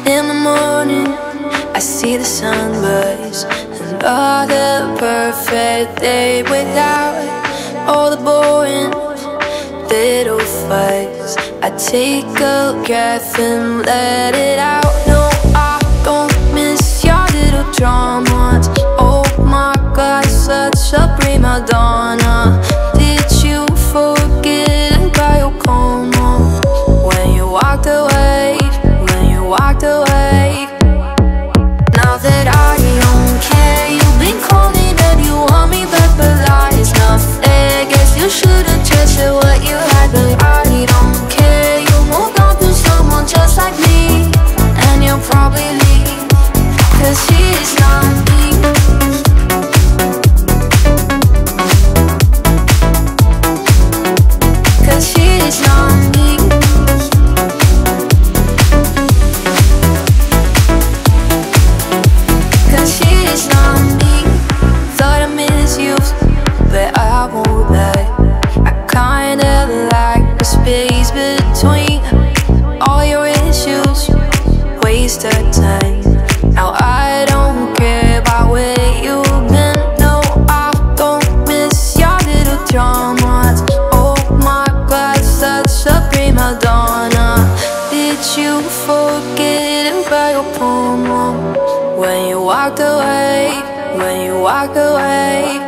In the morning, I see the sunrise, another perfect day without all the boring little fights. I take a breath and let it out. No, I don't miss your little dramas. Oh my God, such a prima donna. Did you forget about your coma when you walked away? When you walked away. Now that I don't care, you've been calling and you want me back, but lies not fair. Guess you should've trusted what you had, but I don't care. You moved on to someone just like me, and you'll probably leave, 'cause she's not me. 'Cause she's not me. 'Cause she's not me. Thought I misused, but I won't lie. I kinda like the space between all your issues. Waste of time. Now I don't care about where you've been. No, I don't miss your little dramas. Oh my God, such a prima donna. Did you forget about your promo when you walked away? When you walked away.